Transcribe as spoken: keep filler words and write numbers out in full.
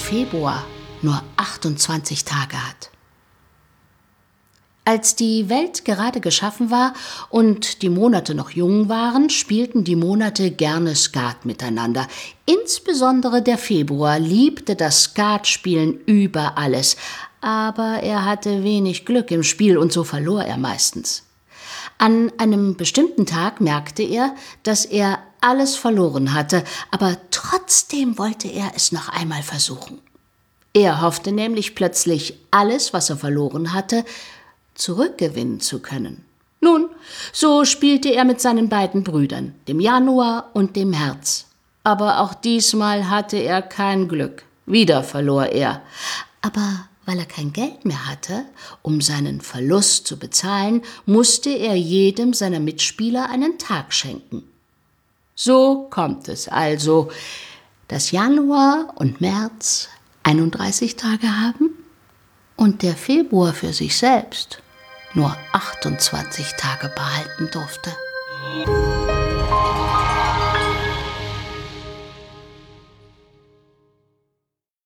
Februar nur achtundzwanzig Tage hat. Als die Welt gerade geschaffen war und die Monate noch jung waren, spielten die Monate gerne Skat miteinander. Insbesondere der Februar liebte das Skatspielen über alles. Aber er hatte wenig Glück im Spiel und so verlor er meistens. An einem bestimmten Tag merkte er, dass er alles verloren hatte, aber trotzdem wollte er es noch einmal versuchen. Er hoffte nämlich plötzlich, alles, was er verloren hatte, zurückgewinnen zu können. Nun, so spielte er mit seinen beiden Brüdern, dem Januar und dem März. Aber auch diesmal hatte er kein Glück. Wieder verlor er. Aber weil er kein Geld mehr hatte, um seinen Verlust zu bezahlen, musste er jedem seiner Mitspieler einen Tag schenken. So kommt es also, dass Januar und März einunddreißig Tage haben und der Februar für sich selbst nur achtundzwanzig Tage behalten durfte.